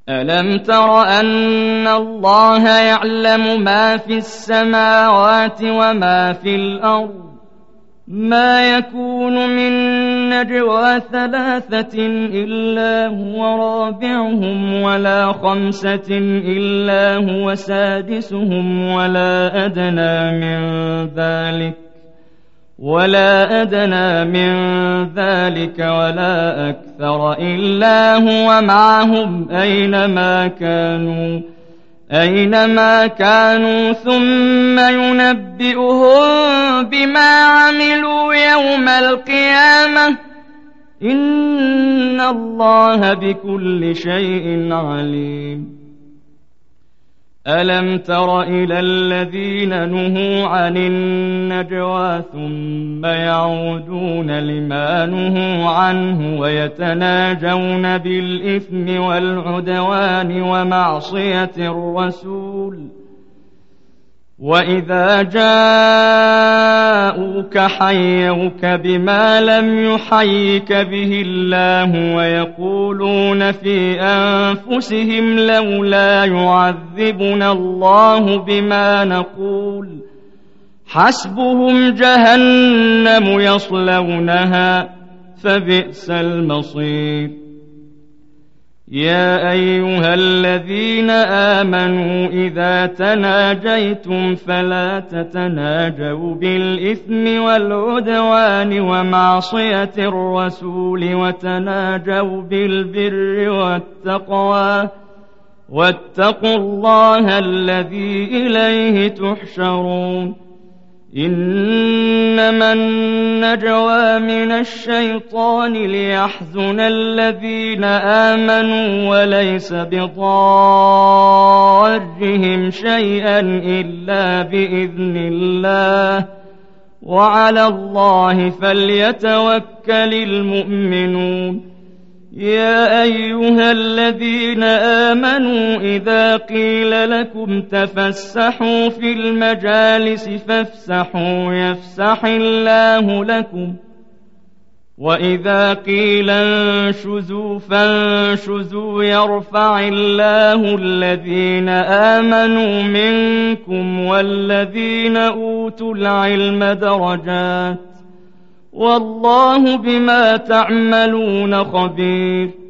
ألم تر أن الله يعلم ما في السماوات وما في الأرض ما يكون من نجوى 3 إلا هو رابعهم ولا 5 إلا هو سادسهم ولا أدنى من ذلك ولا أكثر إلا هو معهم أينما كانوا ثم ينبئهم بما عملوا يوم القيامة إن الله بكل شيء عليم. ألم تر إلى الذين نهوا عن النجوى ثم يعودون لما نهوا عنه ويتناجون بالإثم والعدوان ومعصية الرسول وإذا جاءوك حيوك بما لم يحيك به الله ويقولون في أنفسهم لولا يعذبنا الله بما نقول حسبهم جهنم يصلونها فبئس المصير. يا أيها الذين آمنوا إذا تناجيتم فلا تتناجوا بالإثم والعدوان ومعصية الرسول وتناجوا بالبر والتقوى واتقوا الله الذي إليه تحشرون. إنما النجوى من الشيطان ليحزن الذين آمنوا وليس بضارهم شيئا إلا بإذن الله وعلى الله فليتوكل المؤمنون. يا أيها الذين آمنوا إذا قيل لكم تفسحوا في المجالس فافسحوا يفسح الله لكم وإذا قيل انشزوا فانشزوا يرفع الله الذين آمنوا منكم والذين أوتوا العلم درجات والله بما تعملون خبير.